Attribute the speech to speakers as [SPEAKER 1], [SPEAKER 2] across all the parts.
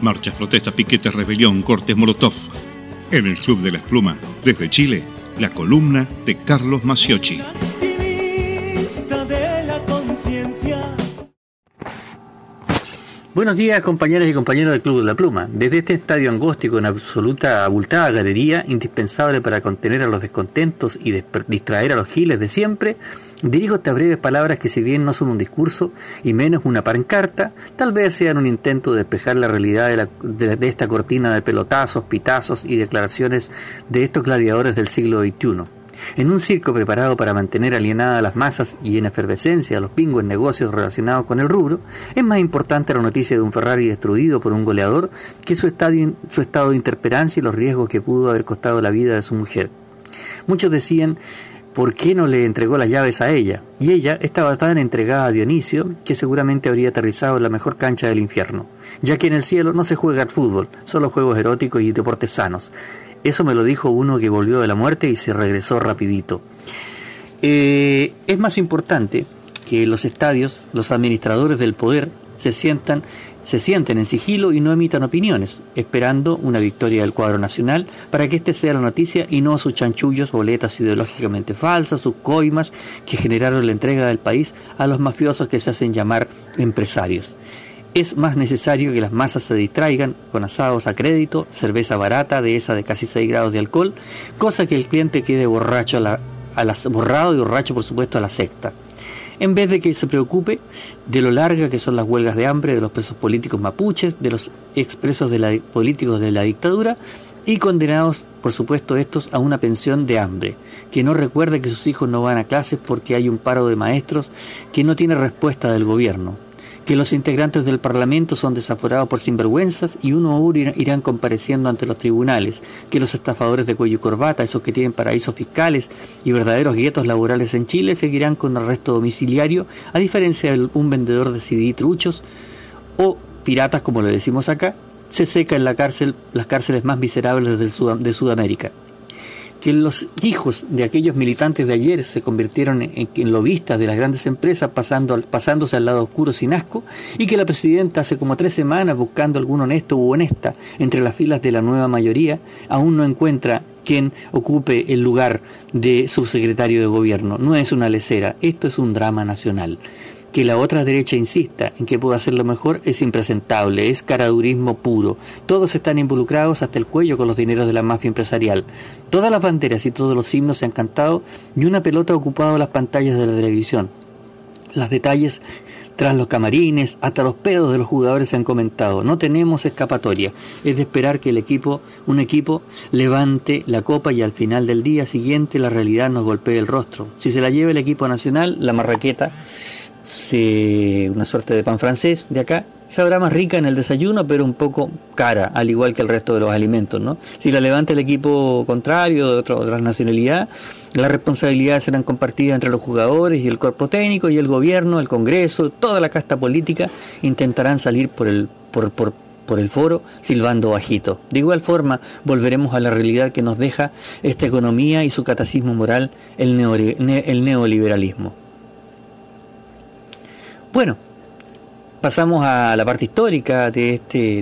[SPEAKER 1] Marchas, protestas, piquetes, rebelión, cortes, molotov. En el Club de la Esplumas, desde Chile, la columna de Carlos Maciocchi.
[SPEAKER 2] Buenos días, compañeras y compañeros del Club de la Pluma. Desde este estadio angosto y con absoluta abultada galería, indispensable para contener a los descontentos y distraer a los giles de siempre, dirijo estas breves palabras que, si bien no son un discurso y menos una pancarta, tal vez sean un intento de despejar la realidad de esta cortina de pelotazos, pitazos y declaraciones de estos gladiadores del siglo XXI. En un circo preparado para mantener alienadas a las masas y en efervescencia a los pingües en negocios relacionados con el rubro, es más importante la noticia de un Ferrari destruido por un goleador que su estado de interperancia y los riesgos que pudo haber costado la vida de su mujer. Muchos decían, ¿por qué no le entregó las llaves a ella? Y ella estaba tan entregada a Dionisio que seguramente habría aterrizado en la mejor cancha del infierno, ya que en el cielo no se juega al fútbol, solo juegos eróticos y deportes sanos. Eso me lo dijo uno que volvió de la muerte y se regresó rapidito. Es más importante que los estadios, los administradores del poder, se sienten en sigilo y no emitan opiniones, esperando una victoria del cuadro nacional para que este sea la noticia y no sus chanchullos, boletas ideológicamente falsas, sus coimas que generaron la entrega del país a los mafiosos que se hacen llamar empresarios. Es más necesario que las masas se distraigan con asados a crédito, cerveza barata de esa de casi 6 grados de alcohol, cosa que el cliente quede borracho borrado y borracho, por supuesto, a la secta. En vez de que se preocupe de lo largas que son las huelgas de hambre de los presos políticos mapuches, de los expresos políticos de la dictadura y condenados, por supuesto, estos a una pensión de hambre, que no recuerde que sus hijos no van a clases porque hay un paro de maestros que no tiene respuesta del gobierno, que los integrantes del Parlamento son desaforados por sinvergüenzas y uno a uno irán compareciendo ante los tribunales, que los estafadores de cuello y corbata, esos que tienen paraísos fiscales y verdaderos guetos laborales en Chile, seguirán con arresto domiciliario, a diferencia de un vendedor de CD truchos o piratas, como le decimos acá, se seca en las cárceles más miserables de Sudamérica. Que los hijos de aquellos militantes de ayer se convirtieron en lobistas de las grandes empresas, pasándose al lado oscuro sin asco, y que la presidenta hace como 3 semanas, buscando algún honesto u honesta entre las filas de la nueva mayoría, aún no encuentra quien ocupe el lugar de subsecretario de gobierno. No es una lesera, esto es un drama nacional. Que la otra derecha insista en que puede hacerlo mejor es impresentable, es caradurismo puro. Todos están involucrados hasta el cuello con los dineros de la mafia empresarial. Todas las banderas y todos los himnos se han cantado y una pelota ha ocupado las pantallas de la televisión. Los detalles tras los camarines, hasta los pedos de los jugadores se han comentado. No tenemos escapatoria. Es de esperar que un equipo levante la copa y al final del día siguiente la realidad nos golpee el rostro. Si se la lleva el equipo nacional, la marraqueta, una suerte de pan francés de acá, sabrá más rica en el desayuno, pero un poco cara, al igual que el resto de los alimentos, ¿no? Si la levanta el equipo contrario de otra nacionalidad, las responsabilidades serán compartidas entre los jugadores y el cuerpo técnico y el gobierno, el Congreso, toda la casta política intentarán salir por el foro silbando bajito. De igual forma, volveremos a la realidad que nos deja esta economía y su catecismo moral, el neoliberalismo. Bueno, pasamos a la parte histórica de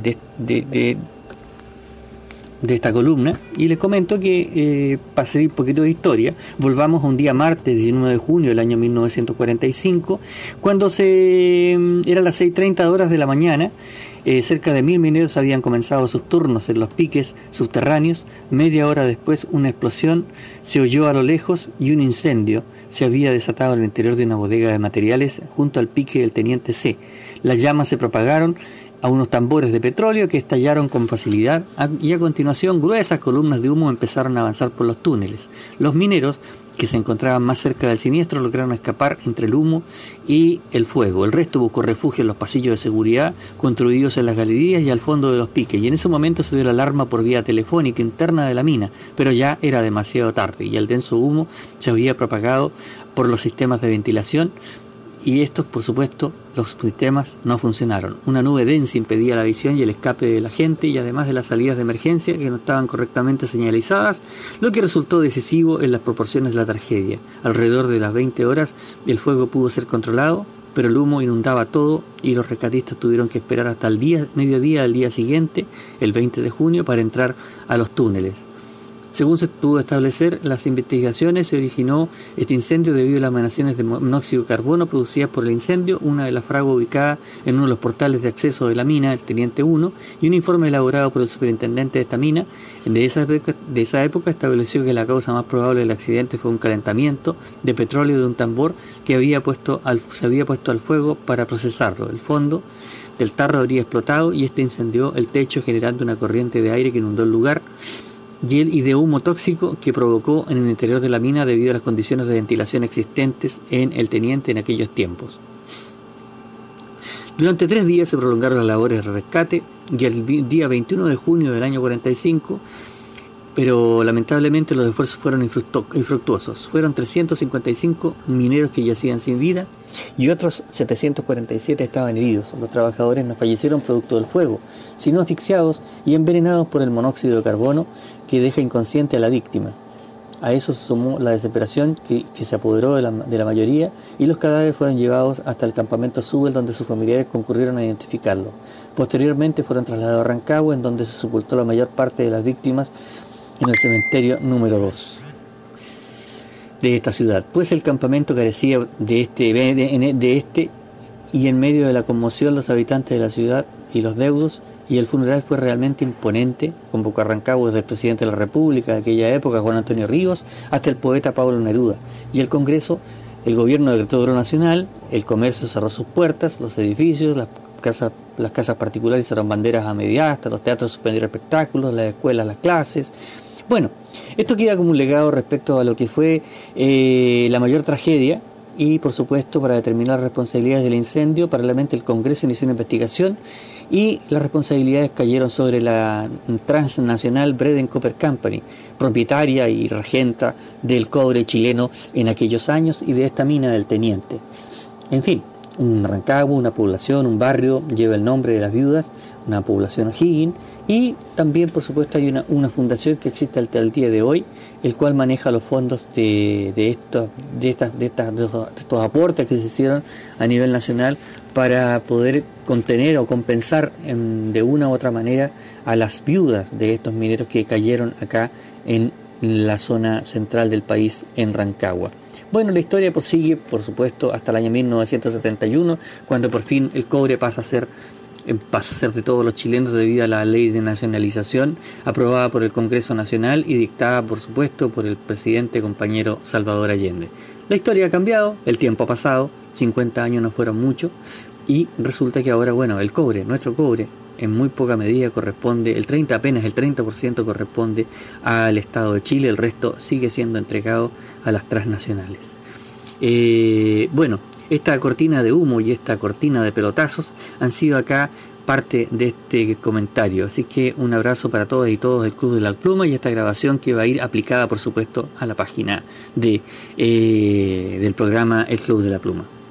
[SPEAKER 2] esta columna y les comento que, para seguir un poquito de historia, volvamos a un día martes 19 de junio del año 1945, cuando eran las 6:30 horas de la mañana. Cerca de 1000 mineros habían comenzado sus turnos en los piques subterráneos. Media hora después, una explosión se oyó a lo lejos y un incendio se había desatado en el interior de una bodega de materiales junto al pique del Teniente C. Las llamas se propagaron a unos tambores de petróleo que estallaron con facilidad y a continuación gruesas columnas de humo empezaron a avanzar por los túneles. Los mineros que se encontraban más cerca del siniestro lograron escapar entre el humo y el fuego. El resto buscó refugio en los pasillos de seguridad construidos en las galerías y al fondo de los piques, y en ese momento se dio la alarma por vía telefónica interna de la mina, pero ya era demasiado tarde y el denso humo se había propagado por los sistemas de ventilación, y estos, por supuesto, los sistemas no funcionaron. Una nube densa impedía la visión y el escape de la gente, y además de las salidas de emergencia que no estaban correctamente señalizadas, lo que resultó decisivo en las proporciones de la tragedia. Alrededor de las 20 horas el fuego pudo ser controlado, pero el humo inundaba todo y los rescatistas tuvieron que esperar hasta el mediodía del día siguiente, el 20 de junio, para entrar a los túneles. Según se pudo establecer las investigaciones, se originó este incendio debido a las emanaciones de monóxido de carbono producidas por el incendio, una de las fraguas ubicada en uno de los portales de acceso de la mina, el Teniente 1, y un informe elaborado por el superintendente de esta mina de esa época estableció que la causa más probable del accidente fue un calentamiento de petróleo de un tambor que se había puesto al fuego para procesarlo. El fondo del tarro habría explotado y este incendió el techo, generando una corriente de aire que inundó el lugar y de humo tóxico que provocó en el interior de la mina debido a las condiciones de ventilación existentes en el Teniente en aquellos tiempos. Durante 3 días se prolongaron las labores de rescate y el día 21 de junio del año 45, pero lamentablemente los esfuerzos fueron infructuosos. Fueron 355 mineros que yacían sin vida y otros 747 estaban heridos. Los trabajadores no fallecieron producto del fuego, sino asfixiados y envenenados por el monóxido de carbono que deja inconsciente a la víctima. A eso se sumó la desesperación que se apoderó de la mayoría y los cadáveres fueron llevados hasta el campamento Subel, donde sus familiares concurrieron a identificarlo. Posteriormente fueron trasladados a Rancagua, en donde se sepultó la mayor parte de las víctimas en el cementerio número 2 de esta ciudad, pues el campamento carecía de este y en medio de la conmoción los habitantes de la ciudad y los deudos, y el funeral fue realmente imponente. Convocó a Rancagua desde el presidente de la República de aquella época, Juan Antonio Ríos, hasta el poeta Pablo Neruda, y el Congreso, el gobierno decretó duelo nacional, el comercio cerró sus puertas, los edificios, las casas particulares hicieron banderas a media asta, los teatros suspendieron espectáculos, las escuelas, las clases. Bueno, esto queda como un legado respecto a lo que fue la mayor tragedia y, por supuesto, para determinar las responsabilidades del incendio, paralelamente el Congreso inició una investigación y las responsabilidades cayeron sobre la transnacional Breeden Copper Company, propietaria y regenta del cobre chileno en aquellos años y de esta mina del Teniente. En fin, un Rancagua, una población, un barrio, lleva el nombre de las viudas, una población O'Higgins, y también, por supuesto, hay una fundación que existe hasta el día de hoy, el cual maneja los fondos de estos aportes que se hicieron a nivel nacional para poder contener o compensar de una u otra manera a las viudas de estos mineros que cayeron acá en la zona central del país, en Rancagua. Bueno, la historia prosigue, por supuesto, hasta el año 1971, cuando por fin el cobre pasa a ser de todos los chilenos debido a la ley de nacionalización aprobada por el Congreso Nacional y dictada, por supuesto, por el presidente compañero Salvador Allende. La historia ha cambiado, el tiempo ha pasado, 50 años no fueron mucho, y resulta que ahora, bueno, el cobre, nuestro cobre, en muy poca medida corresponde, apenas el 30% corresponde al Estado de Chile, el resto sigue siendo entregado a las transnacionales. Bueno, esta cortina de humo y esta cortina de pelotazos han sido acá parte de este comentario, así que un abrazo para todas y todos del Club de la Pluma y esta grabación que va a ir aplicada, por supuesto, a la página del programa El Club de la Pluma.